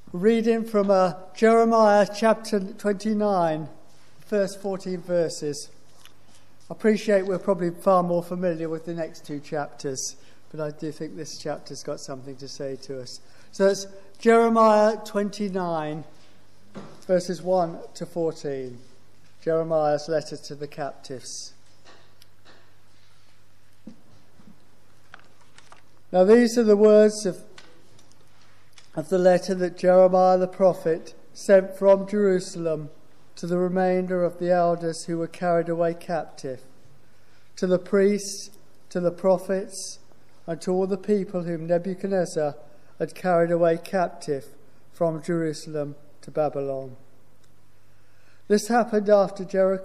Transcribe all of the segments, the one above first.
Reading from Jeremiah chapter 29, first 14 verses. I appreciate we're probably far more familiar with the next two chapters, but I do think this chapter's got something to say to us. So it's Jeremiah 29, verses 1 to 14. Jeremiah's letter to the captives. Now these are the words of the letter that Jeremiah the prophet sent from Jerusalem to the remainder of the elders who were carried away captive, to the priests, to the prophets, and to all the people whom Nebuchadnezzar had carried away captive from Jerusalem to Babylon. This happened after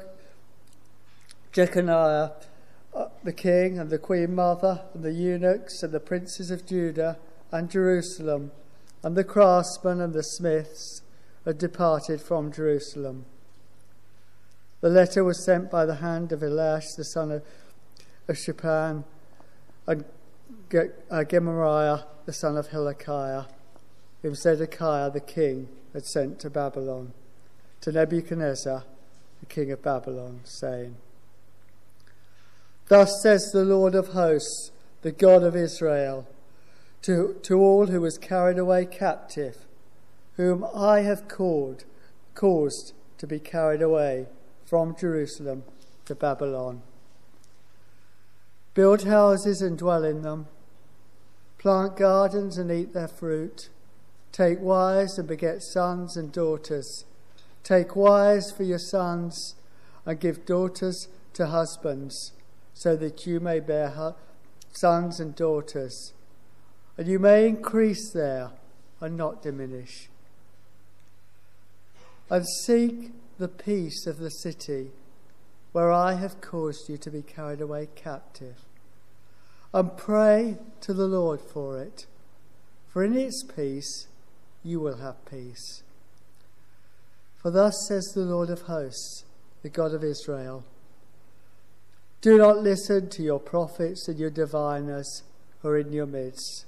Jeconiah, the king, and the queen mother, and the eunuchs, and the princes of Judah and Jerusalem, and the craftsmen and the smiths had departed from Jerusalem. The letter was sent by the hand of Elash, the son of Shaphan, and Gemariah, the son of Hilkiah, whom Zedekiah the king had sent to Babylon, to Nebuchadnezzar, the king of Babylon, saying, Thus says the Lord of hosts, the God of Israel, to all who was carried away captive, whom I have caused to be carried away from Jerusalem to Babylon. Build houses and dwell in them. Plant gardens and eat their fruit. Take wives and beget sons and daughters. Take wives for your sons and give daughters to husbands, so that you may bear sons and daughters, and you may increase there and not diminish. And seek the peace of the city where I have caused you to be carried away captive, and pray to the Lord for it, for in its peace you will have peace. For thus says the Lord of hosts, the God of Israel, Do not listen to your prophets and your diviners who are in your midst.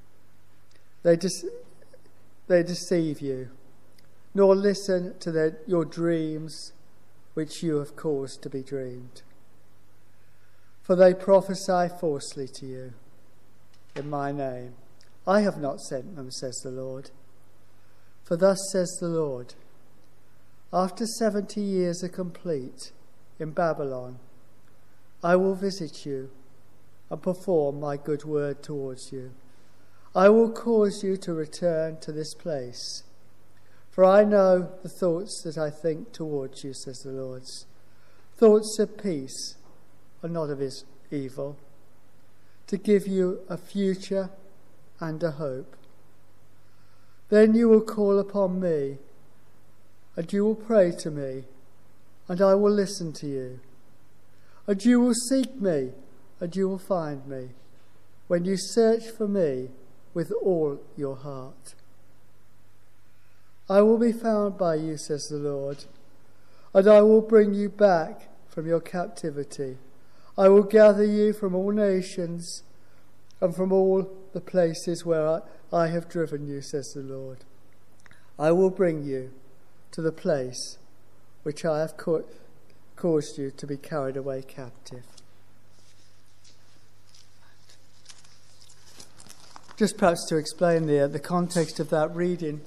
They deceive you, nor listen to your dreams which you have caused to be dreamed. For they prophesy falsely to you in my name. I have not sent them, says the Lord. For thus says the Lord, after 70 years are complete in Babylon, I will visit you and perform my good word towards you. I will cause you to return to this place. For I know the thoughts that I think towards you, says the Lord. Thoughts of peace and not of evil, to give you a future and a hope. Then you will call upon me, and you will pray to me, and I will listen to you. And you will seek me, and you will find me, when you search for me with all your heart. I will be found by you, says the Lord, and I will bring you back from your captivity. I will gather you from all nations and from all the places where I have driven you, says the Lord. I will bring you to the place which I have caused you to be carried away captive. Just perhaps to explain the context of that reading,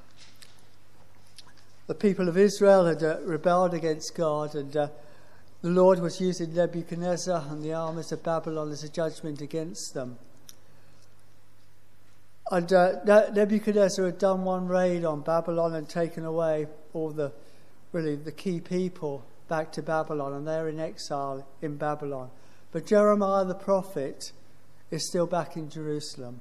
the people of Israel had rebelled against God, and the Lord was using Nebuchadnezzar and the armies of Babylon as a judgment against them. And Nebuchadnezzar had done one raid on Babylon and taken away all the key people back to Babylon, and they're in exile in Babylon. But Jeremiah the prophet is still back in Jerusalem.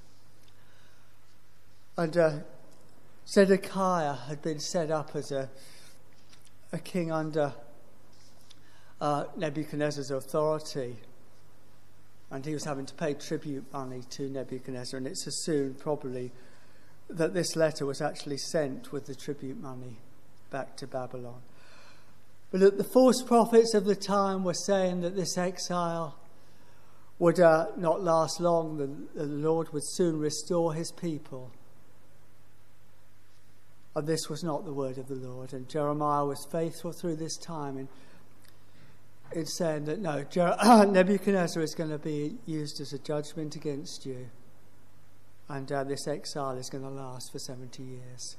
And Zedekiah had been set up as a king under Nebuchadnezzar's authority, and he was having to pay tribute money to Nebuchadnezzar, and it's assumed probably that this letter was actually sent with the tribute money back to Babylon. But the false prophets of the time were saying that this exile would not last long, the Lord would soon restore his people. And this was not the word of the Lord. And Jeremiah was faithful through this time in saying that, no, Nebuchadnezzar is going to be used as a judgment against you. And this exile is going to last for 70 years.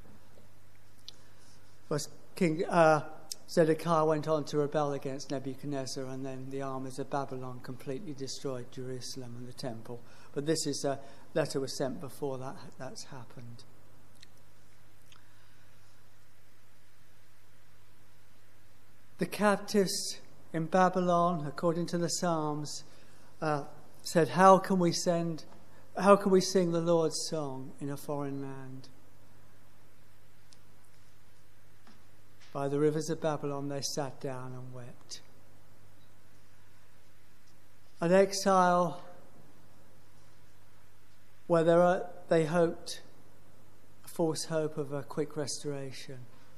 But King Zedekiah went on to rebel against Nebuchadnezzar, and then the armies of Babylon completely destroyed Jerusalem and the temple. But this is a letter was sent before that's happened. The captives in Babylon, according to the Psalms, said, how can we sing the Lord's song in a foreign land? By the rivers of Babylon they sat down and wept. An exile where they hoped a false hope of a quick restoration.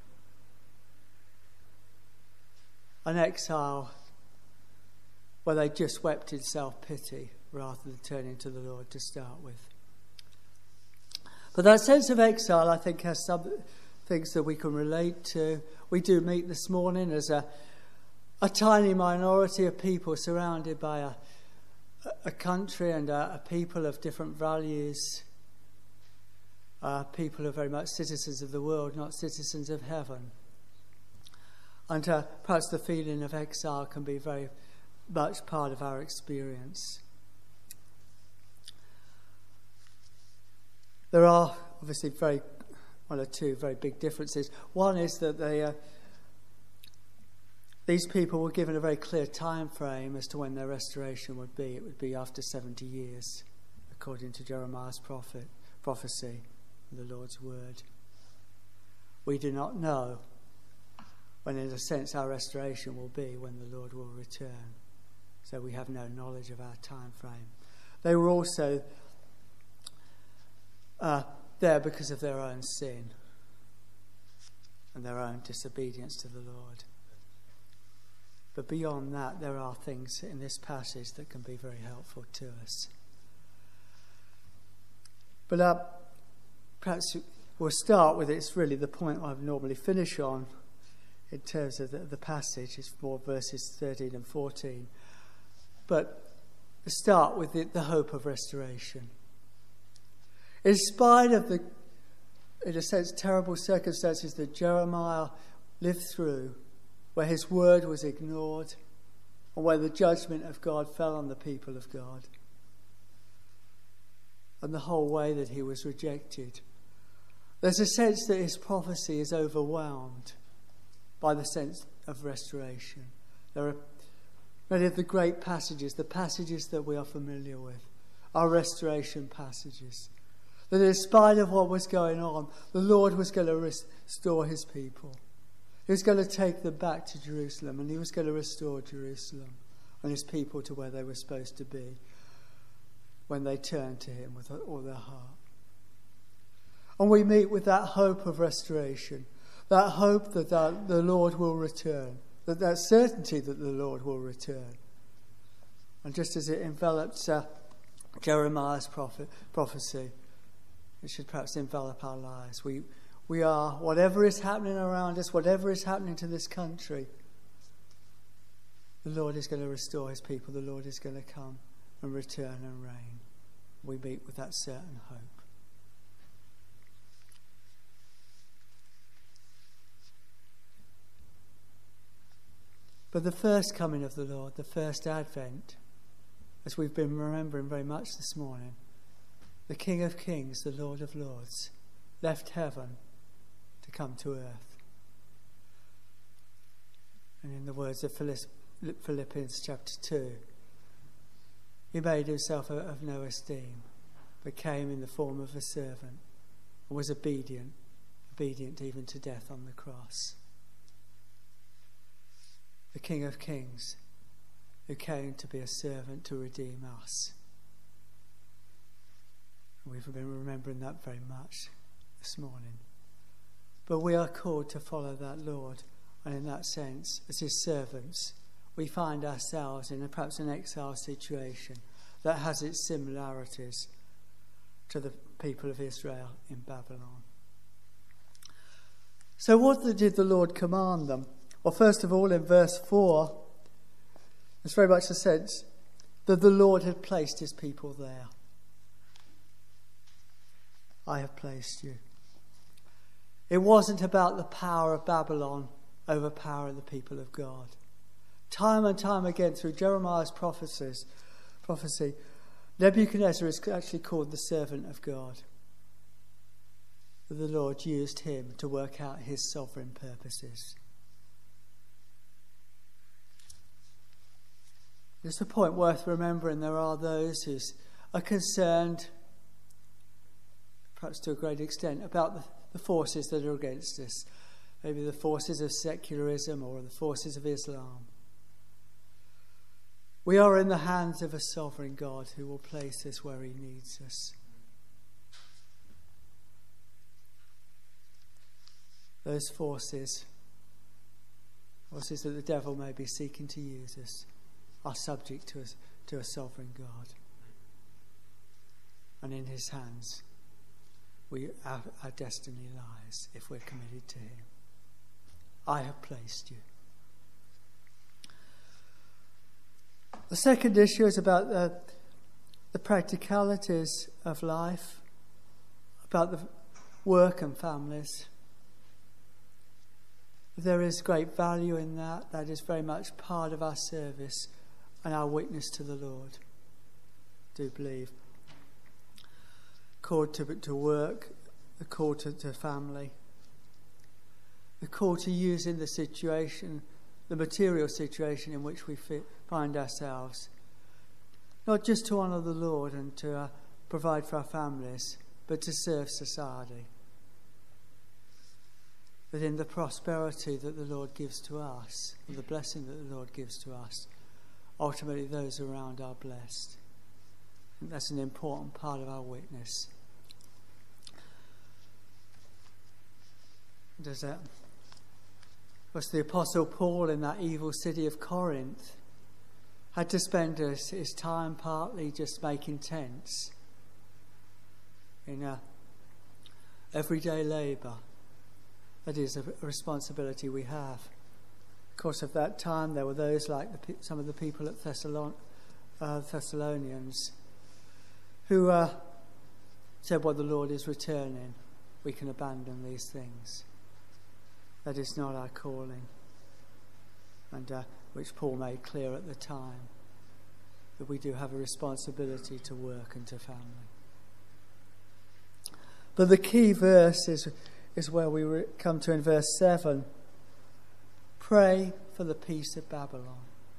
An exile where they just wept in self-pity rather than turning to the Lord to start with. But that sense of exile, I think, has some things that we can relate to. We do meet this morning as a tiny minority of people surrounded by a country and a people of different values. People who are very much citizens of the world, not citizens of heaven. And perhaps the feeling of exile can be very much part of our experience. There are obviously one or two very big differences. One is that these people were given a very clear time frame as to when their restoration would be. It would be after 70 years, according to Jeremiah's prophecy, the Lord's word. We do not know when, in a sense, our restoration will be, when the Lord will return. So we have no knowledge of our time frame. They were also there because of their own sin and their own disobedience to the Lord. But beyond that, there are things in this passage that can be very helpful to us. But perhaps we'll start with, it's really the point I normally finish on in terms of the passage. It's more verses 13 and 14. But start with the hope of restoration. In spite of the, in a sense, terrible circumstances that Jeremiah lived through, where his word was ignored, and where the judgment of God fell on the people of God, and the whole way that he was rejected, there's a sense that his prophecy is overwhelmed by the sense of restoration. There are many of the great passages, the passages that we are familiar with, are restoration passages. That in spite of what was going on, the Lord was going to restore his people. He was going to take them back to Jerusalem, and he was going to restore Jerusalem and his people to where they were supposed to be when they turned to him with all their heart. And we meet with that hope of restoration, that hope that the Lord will return, that certainty that the Lord will return. And just as it enveloped Jeremiah's prophecy, it should perhaps envelop our lives. We are, whatever is happening around us, whatever is happening to this country, the Lord is going to restore his people. The Lord is going to come and return and reign. We meet with that certain hope. But the first coming of the Lord, the first advent, as we've been remembering very much this morning, the King of Kings, the Lord of Lords, left heaven to come to earth. And in the words of Philippians chapter 2, he made himself of no esteem, but came in the form of a servant, and was obedient even to death on the cross. The King of Kings, who came to be a servant to redeem us. And we've been remembering that very much this morning. But we are called to follow that Lord, and in that sense, as his servants, we find ourselves in perhaps an exile situation that has its similarities to the people of Israel in Babylon. So what did the Lord command them? Well, first of all, in verse 4, it's very much the sense that the Lord had placed his people there. I have placed you. It wasn't about the power of Babylon overpowering the people of God. Time and time again, through Jeremiah's prophecy, Nebuchadnezzar is actually called the servant of God. The Lord used him to work out his sovereign purposes. It's a point worth remembering. There are those who are concerned, perhaps to a great extent, about the forces that are against us. Maybe the forces of secularism or the forces of Islam. We are in the hands of a sovereign God who will place us where he needs us. Those forces that the devil may be seeking to use us, are subject to a sovereign God. And in his hands, our destiny lies if we're committed to him. I have placed you. The second issue is about the practicalities of life, about the work and families. There is great value in that. That is very much part of our service and our witness to the Lord. I do believe. Call to work, the call to family, the call to use in the situation, the material situation in which we find ourselves, not just to honour the Lord and to provide for our families, but to serve society. That in the prosperity that the Lord gives to us, and the blessing that the Lord gives to us, ultimately those around are blessed. And that's an important part of our witness. Was the Apostle Paul in that evil city of Corinth had to spend his time partly just making tents in everyday labour. That is a responsibility we have. Of course, of that time, there were those like some of the people at Thessalonians who said, well, the Lord is returning. We can abandon these things. That is not our calling. And which Paul made clear at the time, that we do have a responsibility to work and to family. But the key verse is where we come to in verse 7. Pray for the peace of Babylon.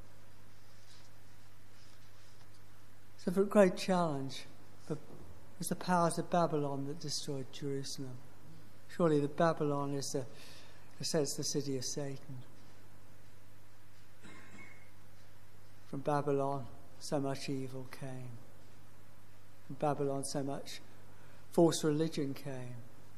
It's a great challenge. But it was the powers of Babylon that destroyed Jerusalem. Surely the Babylon is the city of Satan. From Babylon, so much evil came. From Babylon, so much false religion came.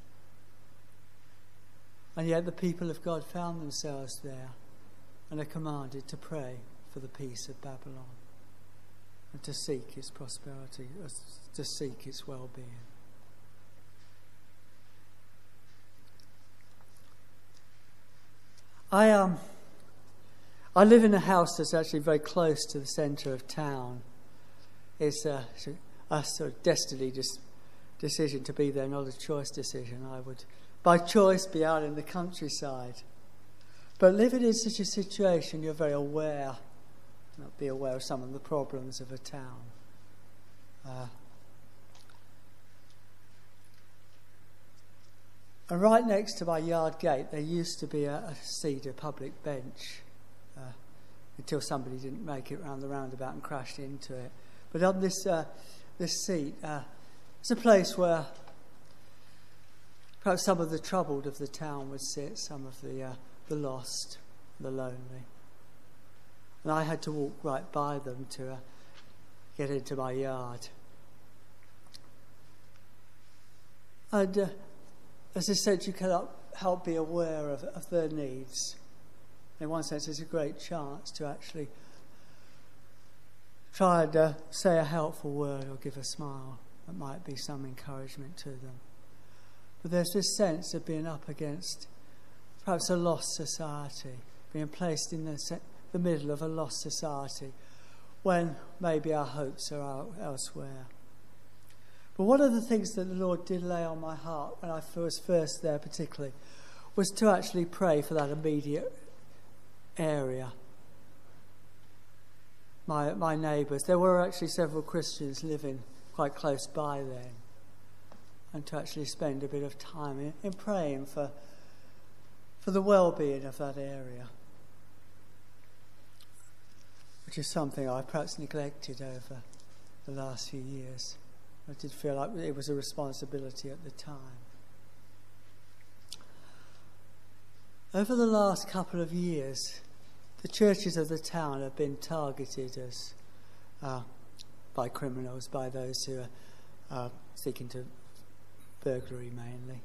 And yet the people of God found themselves there and are commanded to pray for the peace of Babylon and to seek its prosperity, to seek its well-being. I live in a house that's actually very close to the centre of town. It's a sort of destiny decision to be there, not a choice decision. I would, by choice, be out in the countryside. But living in such a situation, you're very aware, not be aware of some of the problems of a town. And right next to my yard gate, there used to be a cedar public bench until somebody didn't make it round the roundabout and crashed into it. But on this seat, it's a place where perhaps some of the troubled of the town would sit, some of the lost, the lonely. And I had to walk right by them to get into my yard. And as I said, you cannot help be aware of their needs. In one sense, it's a great chance to actually try and say a helpful word or give a smile that might be some encouragement to them. But there's this sense of being up against perhaps a lost society, being placed in the middle of a lost society when maybe our hopes are out elsewhere. But one of the things that the Lord did lay on my heart when I was first there particularly was to actually pray for that immediate area. My neighbours, there were actually several Christians living quite close by then, and to actually spend a bit of time in praying for the well-being of that area, which is something I perhaps neglected over the last few years. I did feel like it was a responsibility at the time. Over the last couple of years, the churches of the town have been targeted as by criminals, by those who are seeking to burglary mainly.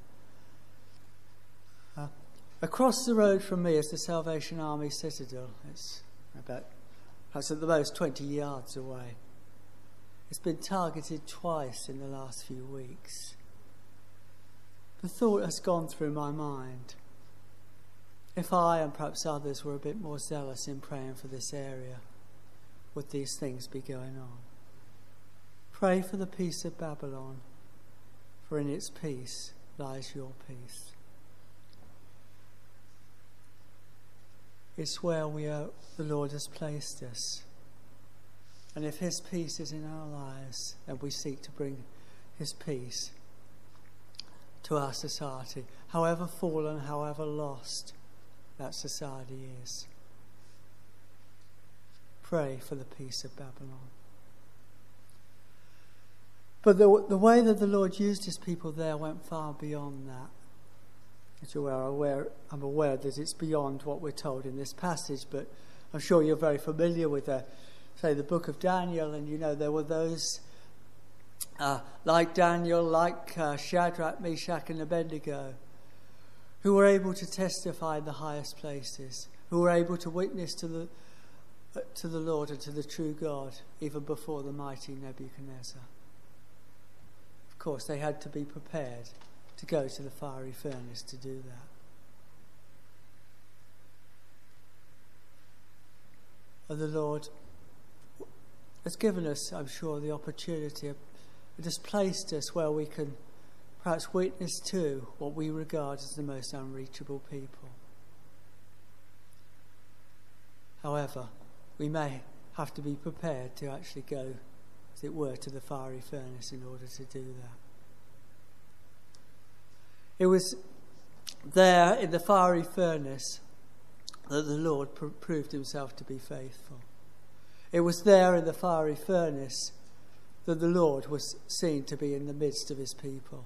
Across the road from me is the Salvation Army Citadel. It's about, perhaps at the most, 20 yards away. It's been targeted twice in the last few weeks. The thought has gone through my mind, if I and perhaps others were a bit more zealous in praying for this area, would these things be going on? Pray for the peace of Babylon, for in its peace lies your peace. It's where the Lord has placed us. And if his peace is in our lives, then we seek to bring his peace to our society, however fallen, however lost that society is. Pray for the peace of Babylon. But the way that the Lord used his people there went far beyond that. As you are aware, I'm aware that it's beyond what we're told in this passage, but I'm sure you're very familiar with the book of Daniel, and you know there were those like Daniel, like Shadrach, Meshach and Abednego, who were able to testify in the highest places, who were able to witness to the Lord and to the true God, even before the mighty Nebuchadnezzar. Of course, they had to be prepared to go to the fiery furnace to do that. And the Lord has given us, I'm sure, the opportunity, it has placed us where we can perhaps witness to what we regard as the most unreachable people. However, we may have to be prepared to actually go, as it were, to the fiery furnace in order to do that. It was there in the fiery furnace that the Lord proved himself to be faithful. It was there in the fiery furnace that the Lord was seen to be in the midst of his people.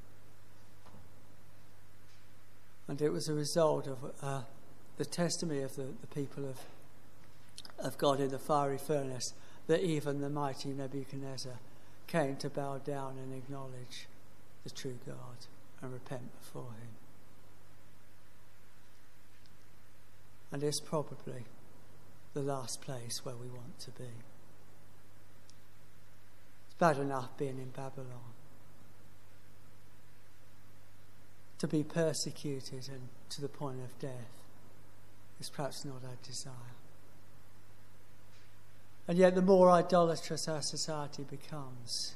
And it was a result of the testimony of the people of God in the fiery furnace that even the mighty Nebuchadnezzar came to bow down and acknowledge the true God and repent before him. And it's probably the last place where we want to be. It's bad enough being in Babylon. To be persecuted and to the point of death is perhaps not our desire. And yet the more idolatrous our society becomes,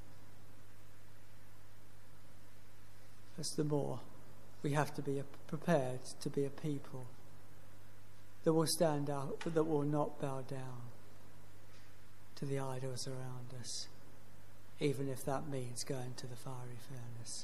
as the more we have to be prepared to be a people that will stand up, that will not bow down to the idols around us, even if that means going to the fiery furnace.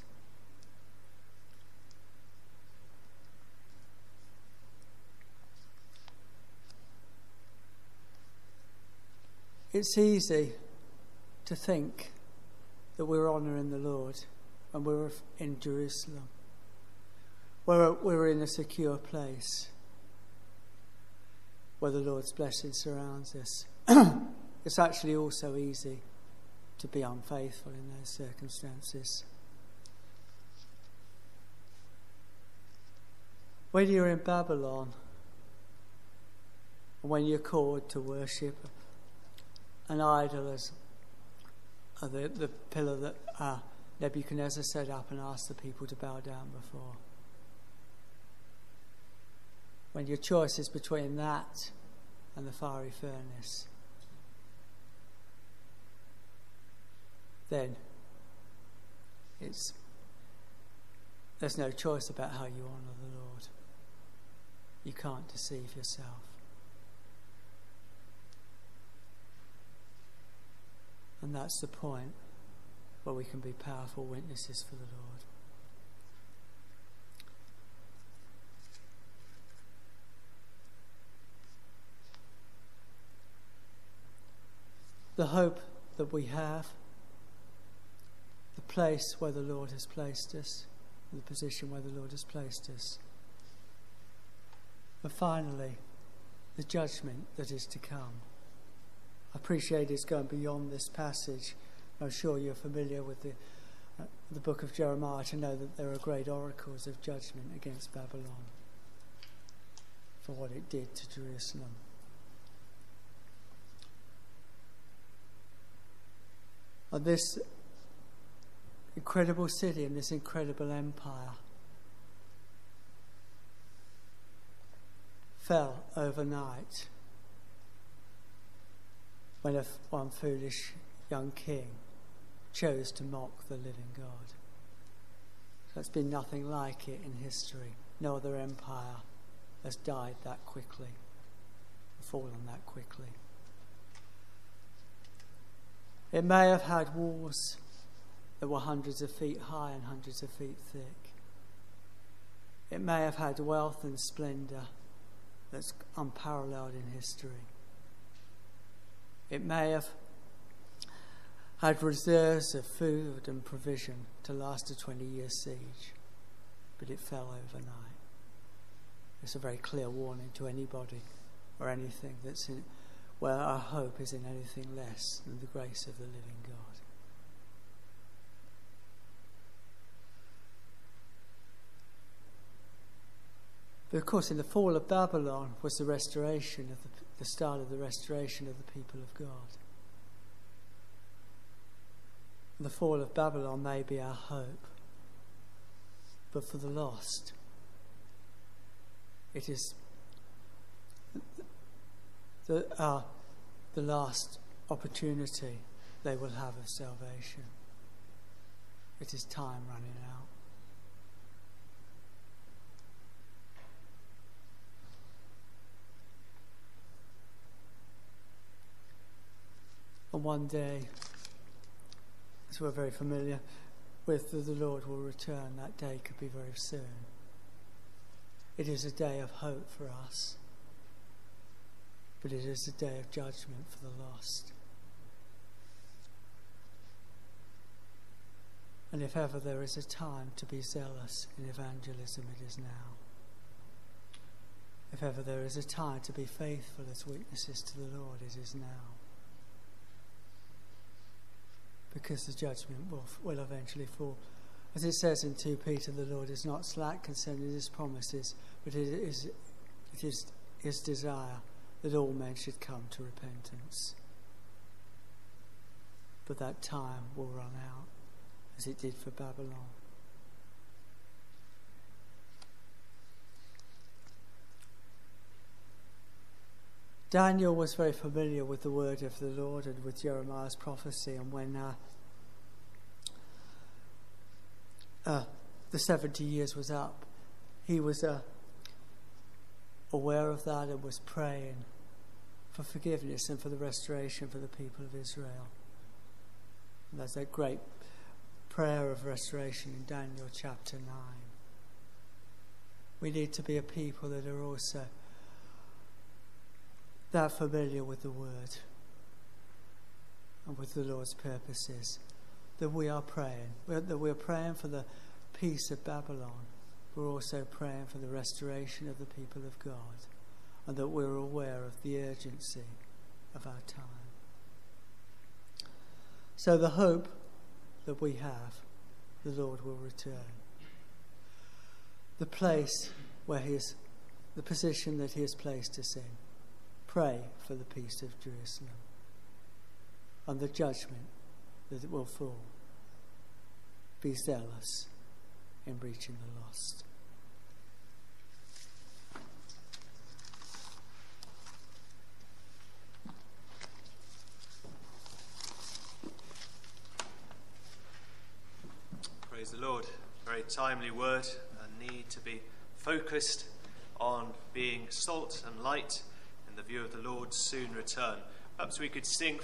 It's easy to think that we're honouring the Lord when we're in Jerusalem, where we're in a secure place, where the Lord's blessing surrounds us. It's actually also easy to be unfaithful in those circumstances. When you're in Babylon, when you're called to worship an idol as the pillar that Nebuchadnezzar set up and asked the people to bow down before, when your choice is between that and the fiery furnace, then there's no choice about how you honour the Lord. You can't deceive yourself. And that's the point where we can be powerful witnesses for the Lord. The hope that we have, the place where the Lord has placed us, the position where the Lord has placed us. But finally, the judgment that is to come. I appreciate it's going beyond this passage. I'm sure you're familiar with the book of Jeremiah to know that there are great oracles of judgment against Babylon for what it did to Jerusalem. And this incredible city and this incredible empire fell overnight when one foolish young king chose to mock the living God. There's been nothing like it in history. No other empire has died that quickly, fallen that quickly. It may have had walls that were hundreds of feet high and hundreds of feet thick. It may have had wealth and splendour that's unparalleled in history. It may have had reserves of food and provision to last a 20-year siege, but it fell overnight. It's a very clear warning to anybody or anything that's in where our hope is in anything less than the grace of the living God. But of course, in the fall of Babylon was the restoration of the start of the restoration of the people of God. The fall of Babylon may be our hope, but for the lost, it is the last opportunity they will have of salvation. It is time running out. And one day, as we're very familiar with, the Lord will return. That day could be very soon. It is a day of hope for us, but it is a day of judgment for the lost. And if ever there is a time to be zealous in evangelism, it is now. If ever there is a time to be faithful as witnesses to the Lord, it is now. Because the judgment will eventually fall. As it says in 2 Peter, the Lord is not slack concerning his promises, but it is his desire that all men should come to repentance. But that time will run out, as it did for Babylon. Daniel was very familiar with the word of the Lord and with Jeremiah's prophecy, and when the 70 years was up, he was aware of that and was praying for forgiveness and for the restoration for the people of Israel. And there's that great prayer of restoration in Daniel chapter 9. We need to be a people that are also that familiar with the word and with the Lord's purposes, that we are praying, that we're praying for the peace of Babylon. We're also praying for the restoration of the people of God, and that we're aware of the urgency of our time. So the hope that we have, the Lord will return. The place where the position that he has placed us in. Pray for the peace of Jerusalem and the judgment that it will fall. Be zealous in reaching the lost. Lord. Very timely word. A need to be focused on being salt and light in the view of the Lord's soon return. Perhaps we could sing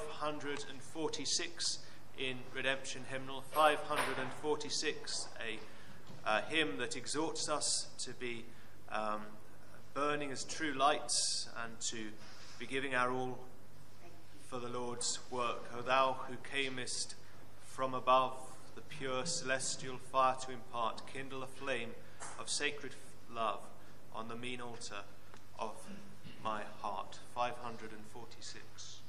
546 in Redemption Hymnal. 546, a hymn that exhorts us to be burning as true lights and to be giving our all for the Lord's work. O thou who camest from above, the pure celestial fire to impart, kindle a flame of sacred love on the mean altar of my heart. 546.